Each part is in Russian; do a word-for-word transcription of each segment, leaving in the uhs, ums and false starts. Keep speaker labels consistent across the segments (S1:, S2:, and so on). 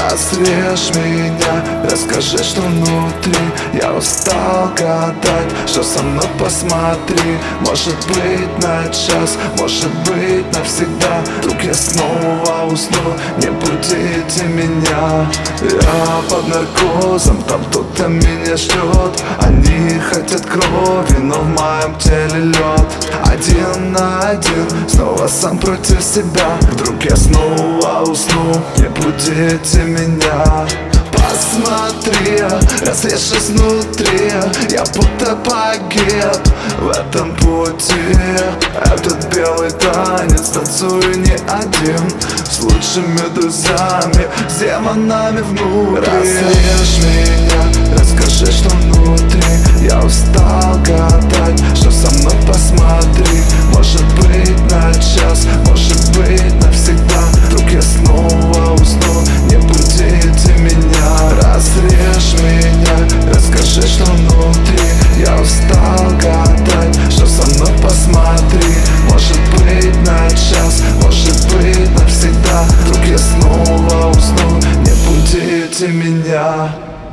S1: Разрежь меня, расскажи, что внутри. Я устал гадать, что со мной, посмотри. Может быть на час, может быть навсегда. Вдруг я снова усну, не будите меня. Я под наркозом, там кто-то меня ждет. Они хотят крови, но в моем теле лед. Один на один, снова сам против себя. Вдруг я снова усну, не будите меня. Посмотри, разрежь внутри. Я будто погиб в этом пути. Этот белый танец танцую не один, с лучшими друзьями, с демонами внутри. Разрежь меня, расскажи, что внутри. Я устал гадать, что со мной, посмотри. Может быть на час, может быть навсегда. Вдруг я снова усну, не будите меня. Разрежь меня, расскажи, что внутри. Я устал гадать, что со мной, посмотри. Может быть на час, может быть навсегда. Вдруг я снова усну, не будите меня.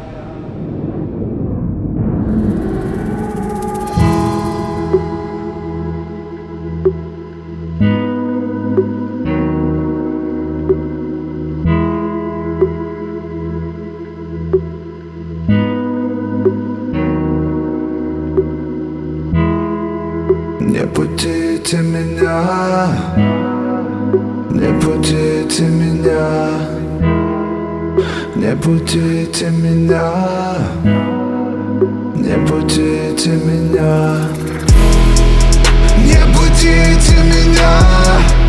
S1: Не будите меня, не будите меня, не будите меня, не будите меня, не будите меня.